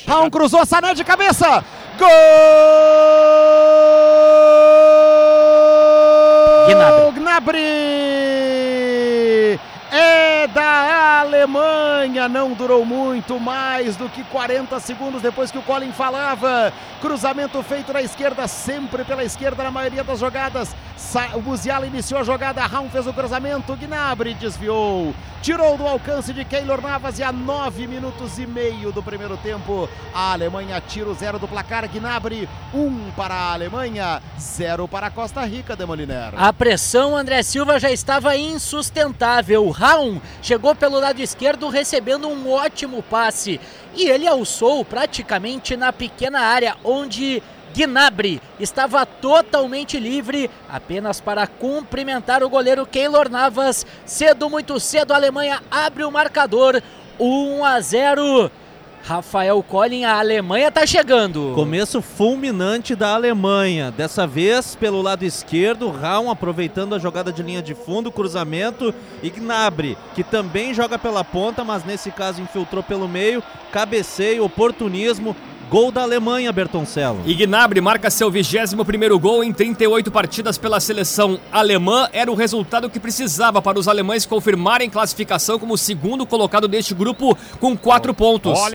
Raul cruzou, Sané de cabeça. Gol! Gnabry! É da Alemanha, não durou muito, mais do que 40 segundos depois que o Colin falava. Cruzamento feito na esquerda, sempre pela esquerda na maioria das jogadas. O Musiala iniciou a jogada, Raul fez o cruzamento, Gnabry desviou. Tirou do alcance de Keylor Navas e a 9 minutos e meio do primeiro tempo, a Alemanha tira o 0 do placar. Gnabry, 1 para a Alemanha, 0 para a Costa Rica, Demoliner. A pressão, André Silva, já estava insustentável. Raul chegou pelo lado esquerdo recebendo um ótimo passe e ele alçou praticamente na pequena área onde Gnabry estava totalmente livre, apenas para cumprimentar o goleiro Keylor Navas. Muito cedo, a Alemanha abre o marcador, 1-0. Rafael Collin, a Alemanha tá chegando. Começo fulminante da Alemanha, dessa vez pelo lado esquerdo, Raul aproveitando a jogada de linha de fundo, cruzamento, e Gnabry, que também joga pela ponta, mas nesse caso infiltrou pelo meio, cabeceio, oportunismo. Gol da Alemanha, Bertoncello. E Gnabry marca seu 21º gol em 38 partidas pela seleção alemã. Era o resultado que precisava para os alemães confirmarem classificação como o segundo colocado deste grupo com 4 pontos.